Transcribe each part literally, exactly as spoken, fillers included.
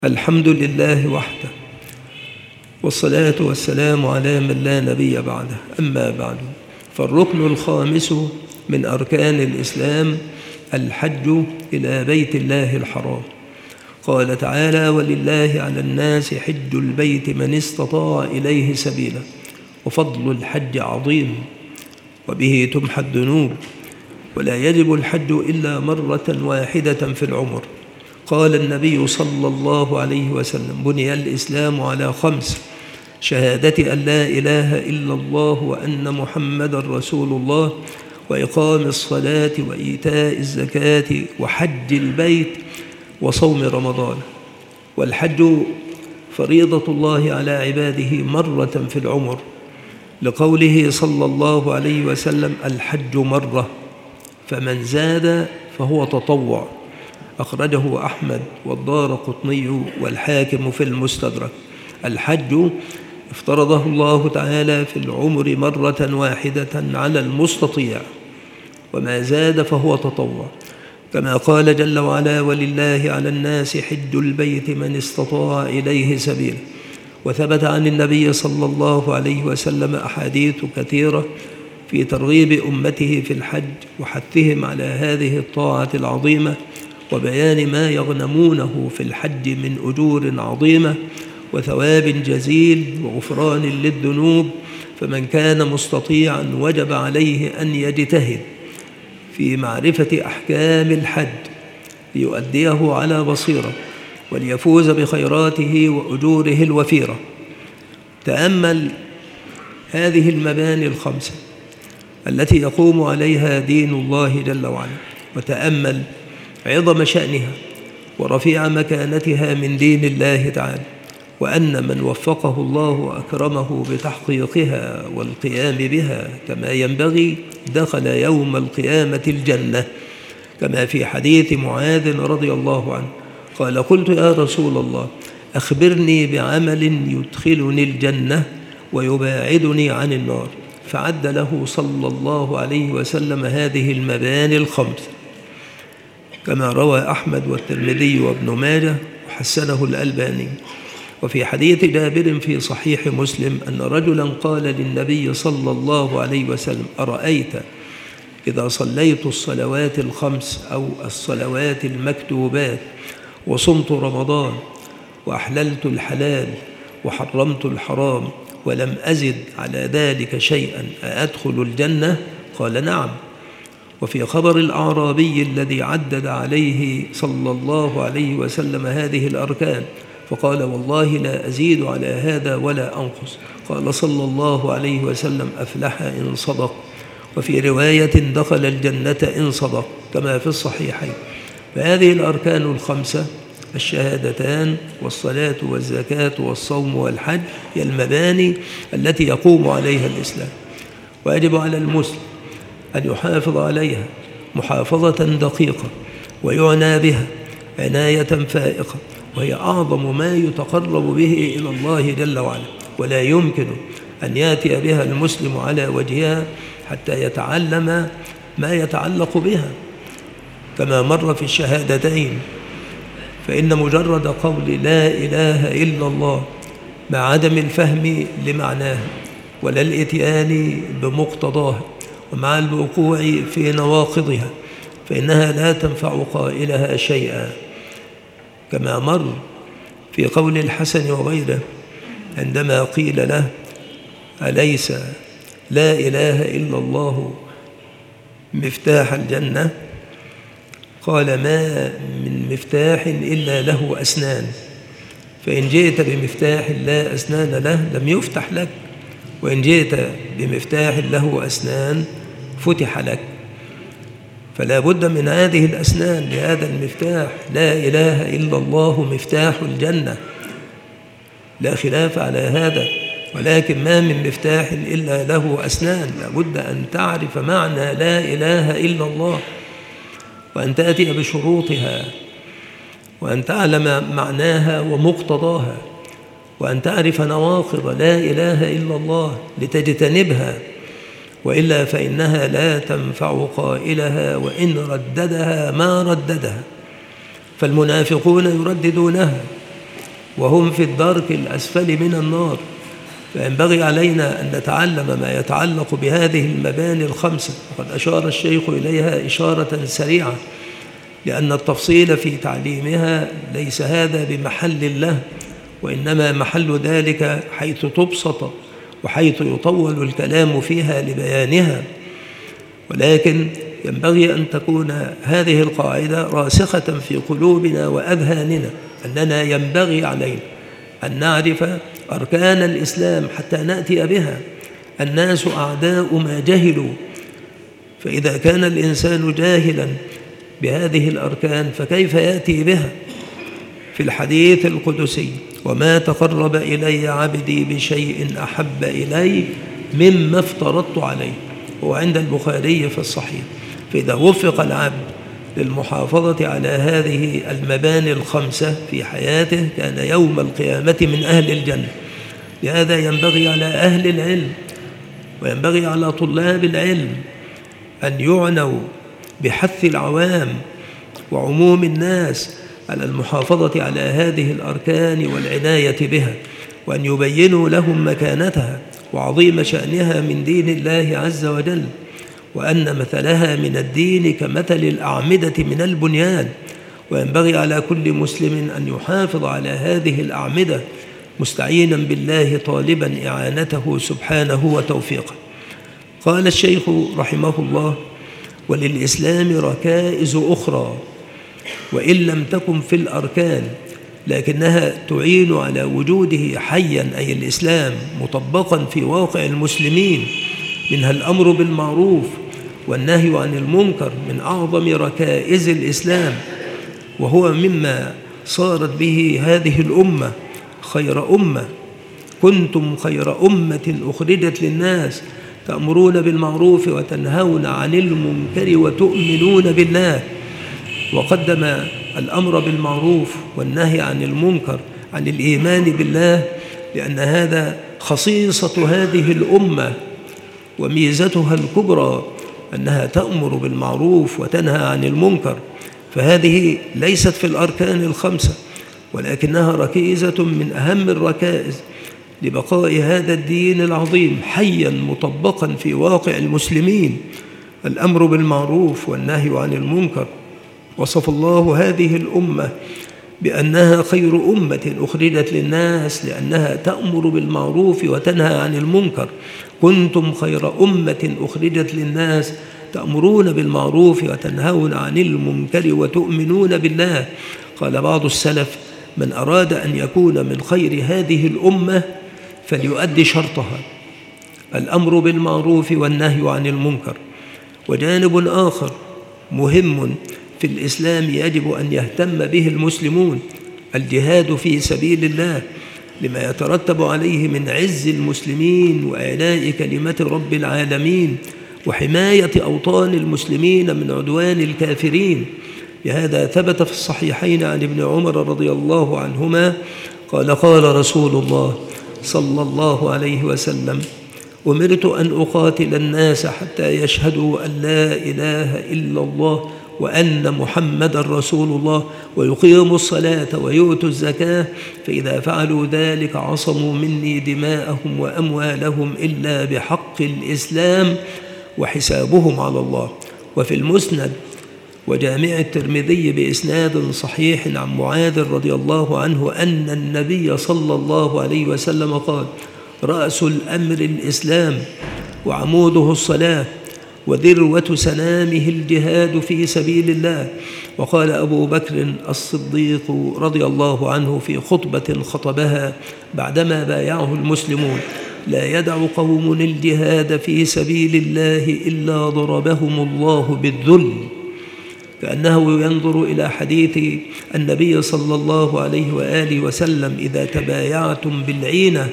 الحمد لله وحده، والصلاة والسلام على من لا نبي بعده. أما بعد، فالركن الخامس من أركان الإسلام الحج إلى بيت الله الحرام. قال تعالى: ولله على الناس حج البيت من استطاع إليه سبيلا. وفضل الحج عظيم، وبه تمحى الذنوب، ولا يجب الحج إلا مرة واحدة في العمر. قال النبي صلى الله عليه وسلم: بني الإسلام على خمس: شهادة أن لا إله إلا الله وأن محمد رسول الله، وإقام الصلاة وإيتاء الزكاة وحج البيت وصوم رمضان. والحج فريضة الله على عباده مرة في العمر، لقوله صلى الله عليه وسلم: الحج مرة، فمن زاد فهو تطوع. أخرجه أحمد والدارقطني والحاكم في المستدرك. الحج افترضه الله تعالى في العمر مرة واحدة على المستطيع، وما زاد فهو تطوع، كما قال جل وعلا: ولله على الناس حج البيت من استطاع إليه سبيلا. وثبت عن النبي صلى الله عليه وسلم أحاديث كثيرة في ترغيب أمته في الحج وحثهم على هذه الطاعة العظيمة، وبيان ما يغنمونه في الحج من أجور عظيمة وثواب جزيل وغفران للذنوب. فمن كان مستطيعا وجب عليه أن يجتهد في معرفة أحكام الحج ليؤديه على بصيرة وليفوز بخيراته وأجوره الوفيرة. تأمل هذه المباني الخمسة التي يقوم عليها دين الله جل وعلا، وتأمل عظم شأنها ورفيع مكانتها من دين الله تعالى، وأن من وفقه الله وأكرمه بتحقيقها والقيام بها كما ينبغي دخل يوم القيامة الجنة، كما في حديث معاذ رضي الله عنه قال: قلت يا رسول الله أخبرني بعمل يدخلني الجنة ويباعدني عن النار، فعد له صلى الله عليه وسلم هذه المباني الخمس، كما روى أحمد والترمذي وابن ماجه وحسنه الألباني. وفي حديث جابر في صحيح مسلم أن رجلا قال للنبي صلى الله عليه وسلم: أرأيت إذا صليت الصلوات الخمس أو الصلوات المكتوبات وصمت رمضان وأحللت الحلال وحرمت الحرام ولم أزد على ذلك شيئا أأدخل الجنة؟ قال: نعم. وفي خبر الأعرابي الذي عدد عليه صلى الله عليه وسلم هذه الأركان فقال: والله لا أزيد على هذا ولا أنقص. قال صلى الله عليه وسلم: أفلح إن صدق. وفي رواية: دخل الجنة إن صدق، كما في الصحيحين. فهذه الأركان الخمسة: الشهادتان والصلاة والزكاة والصوم والحج، هي المباني التي يقوم عليها الإسلام، ويجب على المسلم أن يحافظ عليها محافظة دقيقة ويعنى بها عناية فائقة، وهي أعظم ما يتقرب به إلى الله جل وعلا، ولا يمكن أن يأتي بها المسلم على وجهها حتى يتعلم ما يتعلق بها، كما مر في الشهادتين. فإن مجرد قول لا إله إلا الله مع عدم الفهم لمعناها ولا الإتيان بمقتضاها ومع الوقوع في نواقضها فإنها لا تنفع قائلها شيئا، كما مر في قول الحسن وغيره عندما قيل له: أليس لا إله إلا الله مفتاح الجنة؟ قال: ما من مفتاح إلا له أسنان، فإن جئت بمفتاح لا أسنان له لم يفتح لك، وإن جئت بمفتاح له أسنان فتح لك. فلا بد من هذه الأسنان لهذا المفتاح. لا إله إلا الله مفتاح الجنة، لا خلاف على هذا، ولكن ما من مفتاح إلا له أسنان. لا بد أن تعرف معنى لا إله إلا الله، وأن تأتي بشروطها، وأن تعلم معناها ومقتضاها، وأن تعرف نواقض لا إله إلا الله لتجتنبها، وإلا فإنها لا تنفع قائلها وإن رددها ما رددها. فالمنافقون يرددونها وهم في الدرك الأسفل من النار. فينبغي علينا أن نتعلم ما يتعلق بهذه المباني الخمسة، وقد أشار الشيخ إليها إشارة سريعة، لأن التفصيل في تعليمها ليس هذا بمحل له، وإنما محل ذلك حيث تبسط وحيث يطول الكلام فيها لبيانها. ولكن ينبغي أن تكون هذه القاعدة راسخة في قلوبنا وأذهاننا، أننا ينبغي علينا أن نعرف أركان الإسلام حتى نأتي بها. الناس أعداء ما جهلوا، فإذا كان الإنسان جاهلا بهذه الأركان فكيف يأتي بها؟ في الحديث القدسي: وما تقرب إلي عبدي بشيء أحب إلي مما افترضت عليه، هو عند البخاري في الصحيح. فإذا وفق العبد للمحافظة على هذه المباني الخمسة في حياته كان يوم القيامة من أهل الجنة. لهذا ينبغي على أهل العلم وينبغي على طلاب العلم أن يعنوا بحث العوام وعموم الناس على المحافظة على هذه الأركان والعناية بها، وأن يبينوا لهم مكانتها وعظيم شأنها من دين الله عز وجل، وأن مثلها من الدين كمثل الأعمدة من البنيان. وينبغي على كل مسلم أن يحافظ على هذه الأعمدة مستعينا بالله طالبا إعانته سبحانه وتوفيقه. قال الشيخ رحمه الله: وللإسلام ركائز أخرى وإن لم تكن في الأركان، لكنها تعين على وجوده حيا، أي الإسلام مطبقا في واقع المسلمين، منها الأمر بالمعروف والنهي عن المنكر من أعظم ركائز الإسلام، وهو مما صارت به هذه الأمة خير أمة. كنتم خير أمة أخرجت للناس تأمرون بالمعروف وتنهون عن المنكر وتؤمنون بالله. وقدم الأمر بالمعروف والنهي عن المنكر عن الإيمان بالله، لأن هذا خصيصة هذه الأمة وميزتها الكبرى أنها تأمر بالمعروف وتنهى عن المنكر. فهذه ليست في الأركان الخمسة، ولكنها ركيزة من أهم الركائز لبقاء هذا الدين العظيم حيا مطبقا في واقع المسلمين. الأمر بالمعروف والنهي عن المنكر. وصف الله هذه الأمة بأنها خير أمة أخرجت للناس لأنها تأمر بالمعروف وتنهى عن المنكر. كنتم خير أمة أخرجت للناس تأمرون بالمعروف وتنهون عن المنكر وتؤمنون بالله. قال بعض السلف: من أراد أن يكون من خير هذه الأمة فليؤدي شرطها، الأمر بالمعروف والنهي عن المنكر. وجانب آخر مهم في الإسلام يجب أن يهتم به المسلمون: الجهاد في سبيل الله، لما يترتب عليه من عز المسلمين وإعلاء كلمة رب العالمين وحماية أوطان المسلمين من عدوان الكافرين. لهذا ثبت في الصحيحين عن ابن عمر رضي الله عنهما قال: قال رسول الله صلى الله عليه وسلم: أمرت أن أقاتل الناس حتى يشهدوا أن لا إله إلا الله وأن محمد رسول الله ويقيموا الصلاة ويؤتوا الزكاة، فإذا فعلوا ذلك عصموا مني دماءهم وأموالهم إلا بحق الإسلام وحسابهم على الله. وفي المسند وجامع الترمذي بإسناد صحيح عن معاذ رضي الله عنه أن النبي صلى الله عليه وسلم قال: رأس الأمر الإسلام وعموده الصلاة وذروة سنامه الجهاد في سبيل الله. وقال أبو بكر الصديق رضي الله عنه في خطبة خطبها بعدما بايعه المسلمون: لا يدع قوم الجهاد في سبيل الله إلا ضربهم الله بالذل. كأنه ينظر إلى حديث النبي صلى الله عليه وآله وسلم: إذا تبايعتم بالعينة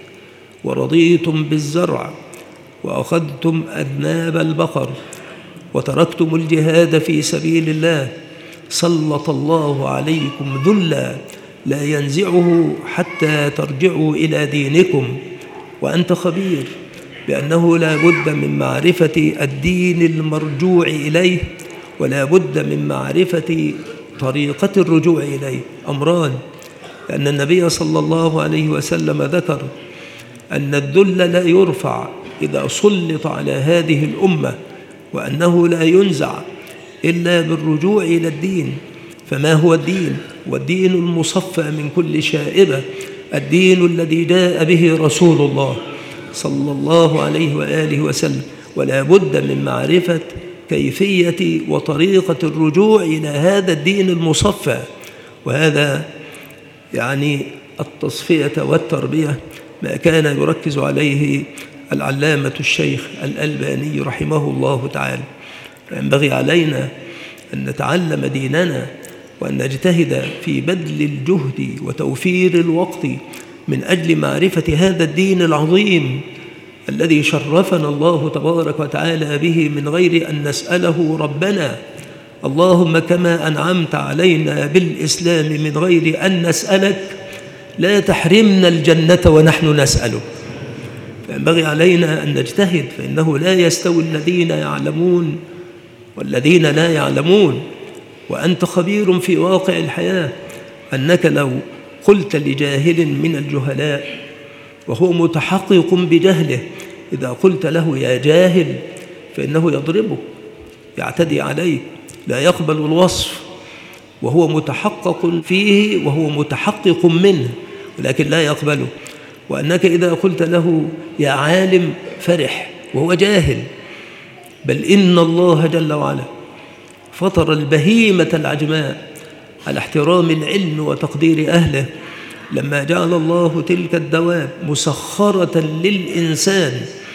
ورضيتم بالزرع وأخذتم أذناب البقر وتركتم الجهاد في سبيل الله سلط الله عليكم ذلا لا ينزعه حتى ترجعوا إلى دينكم. وأنت خبير بأنه لا بد من معرفة الدين المرجوع إليه ولا بد من معرفة طريقة الرجوع إليه. أمران: لأن النبي صلى الله عليه وسلم ذكر أن الذل لا يرفع إذا سلط على هذه الأمة، وأنه لا ينزع إلا بالرجوع إلى الدين. فما هو الدين؟ والدين المصفى من كل شائبة، الدين الذي جاء به رسول الله صلى الله عليه وآله وسلم. ولا بد من معرفة كيفية وطريقة الرجوع إلى هذا الدين المصفى، وهذا يعني التصفية والتربية ما كان يركز عليه العلامة الشيخ الألباني رحمه الله تعالى. فينبغي علينا أن نتعلم ديننا وأن نجتهد في بذل الجهد وتوفير الوقت من أجل معرفة هذا الدين العظيم الذي شرفنا الله تبارك وتعالى به من غير أن نسأله ربنا. اللهم كما أنعمت علينا بالإسلام من غير أن نسألك، لا تحرمنا الجنة ونحن نسألك. فينبغي علينا أن نجتهد، فإنه لا يستوي الذين يعلمون والذين لا يعلمون. وأنت خبير في واقع الحياة، أنك لو قلت لجاهل من الجهلاء وهو متحقق بجهله، إذا قلت له يا جاهل فإنه يضربك، يعتدي عليك، لا يقبل الوصف، وهو متحقق فيه وهو متحقق منه، ولكن لا يقبله. وأنك إذا قلت له يا عالم فرح وهو جاهل. بل إن الله جل وعلا فطر البهيمة العجماء على احترام العلم وتقدير أهله، لما جعل الله تلك الدواب مسخرة للإنسان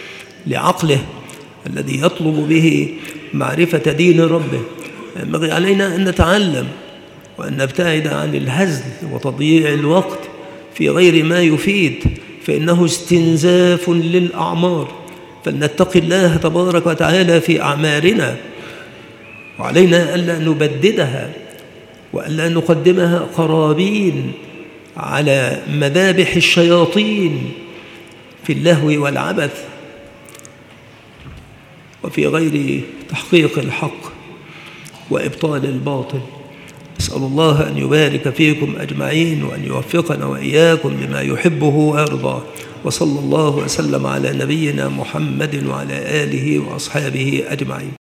لعقله الذي يطلب به معرفة دين ربه. ينبغي علينا أن نتعلم وأن نبتعد عن الهزل وتضييع الوقت في غير ما يفيد، فإنه استنزاف للأعمار. فلنتقي الله تبارك وتعالى في أعمارنا، وعلينا ألا نبددها وألا نقدمها قرابين على مذابح الشياطين في اللهو والعبث وفي غير تحقيق الحق وإبطال الباطل. أسأل الله أن يبارك فيكم أجمعين وأن يوفقنا وإياكم لما يحبه ويرضاه. وصلى الله وسلم على نبينا محمد وعلى آله وأصحابه أجمعين.